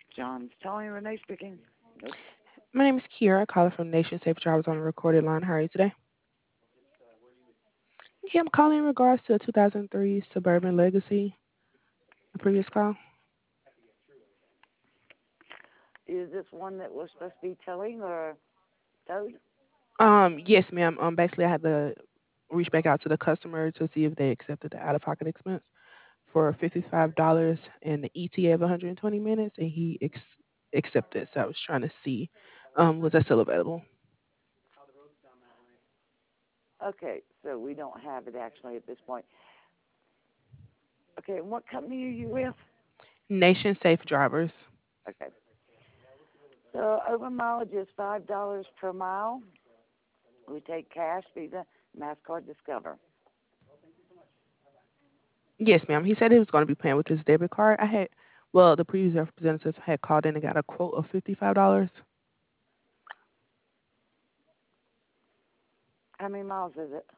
John's telling Renee speaking. Nope. My name is Kiera, calling from Nation Safe Drivers on the recorded line. How are you today? Yeah, I'm calling in regards to a 2003 Suburban Legacy, the previous call. Is this one that was supposed to be towing or towed? Yes, ma'am. Basically, I had to reach back out to the customer to see if they accepted the out-of-pocket expense for $55 and the ETA of 120 minutes, and he accepted. So I was trying to see, was that still available? Okay, so we don't have it actually at this point. Okay, and what company are you with? Nation Safe Drivers. Okay. So over mileage is $5 per mile. We take cash, Visa, MasterCard, Discover. Yes, ma'am. He said he was going to be paying with his debit card. Well, the previous representative had called in and got a quote of $55. How many miles is it?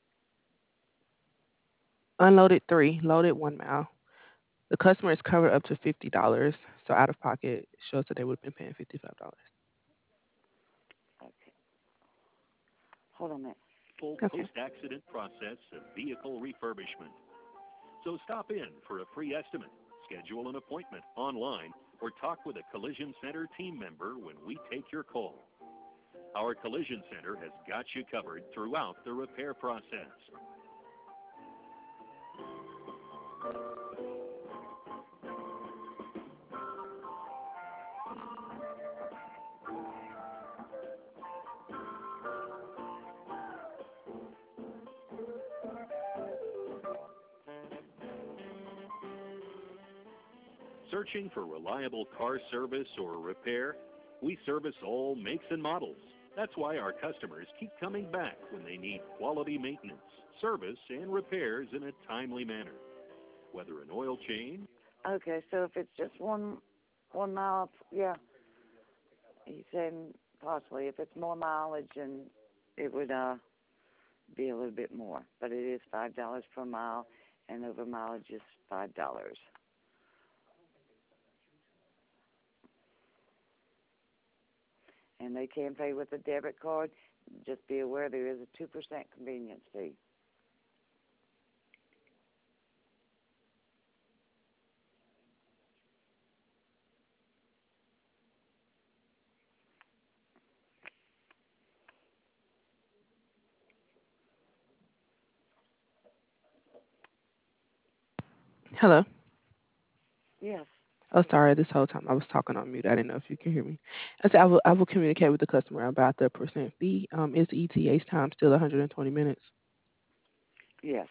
Unloaded 3, loaded 1 mile. The customer is covered up to $50, so out of pocket shows that they would have been paying $55. Okay. Hold on a minute. Full Okay. post-accident process of vehicle refurbishment. So stop in for a free estimate, schedule an appointment online, or talk with a Collision Center team member when we take your call. Our Collision Center has got you covered throughout the repair process. Searching for reliable car service or repair? We service all makes and models. That's why our customers keep coming back when they need quality maintenance, service, and repairs in a timely manner. Whether an oil change, Okay, so if it's just one mile, yeah, he's saying possibly if it's more mileage, and it would be a little bit more, but it is $5 per mile, and over mileage is $5. And they can pay with a debit card. Just be aware there is a 2% convenience fee. Hello. Yes. Oh, sorry. This whole time I was talking on mute. I didn't know if you can hear me. I said I will communicate with the customer about the percent fee. Is the ETA's time still 120 minutes? Yes.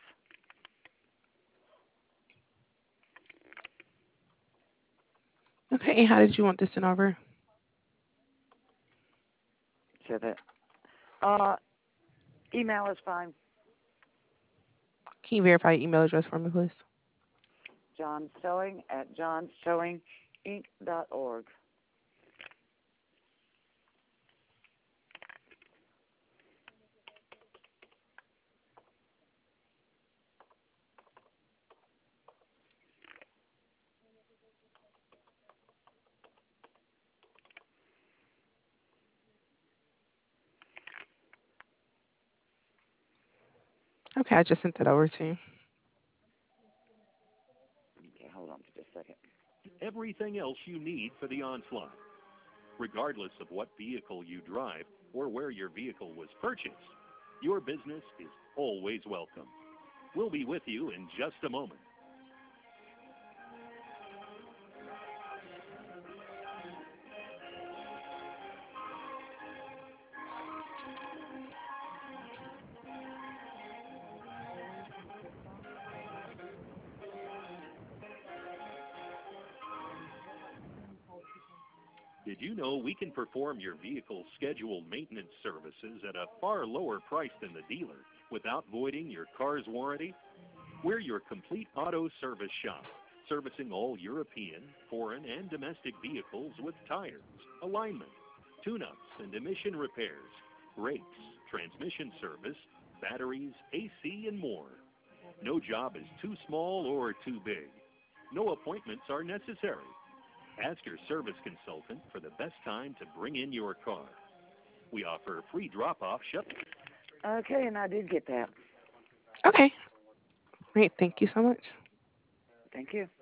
Okay. And how did you want this sent over? So that uh, email is fine. Can you verify your email address for me, please? John Sewing at johnsewinginc.org. Okay, I just sent that over to you. Okay, hold on for just a second. everything else you need for the onslaught. Regardless of what vehicle you drive or where your vehicle was purchased, your business is always welcome. We'll be with you in just a moment. Did you know we can perform your vehicle's scheduled maintenance services at a far lower price than the dealer without voiding your car's warranty? We're your complete auto service shop, servicing all European, foreign, and domestic vehicles with tires, alignment, tune-ups, and emission repairs, brakes, transmission service, batteries, AC, and more. No job is too small or too big. No appointments are necessary. Ask your service consultant for the best time to bring in your car. We offer free drop-off shuttle. Okay, and I did get that. Okay. Great. Thank you so much. Thank you.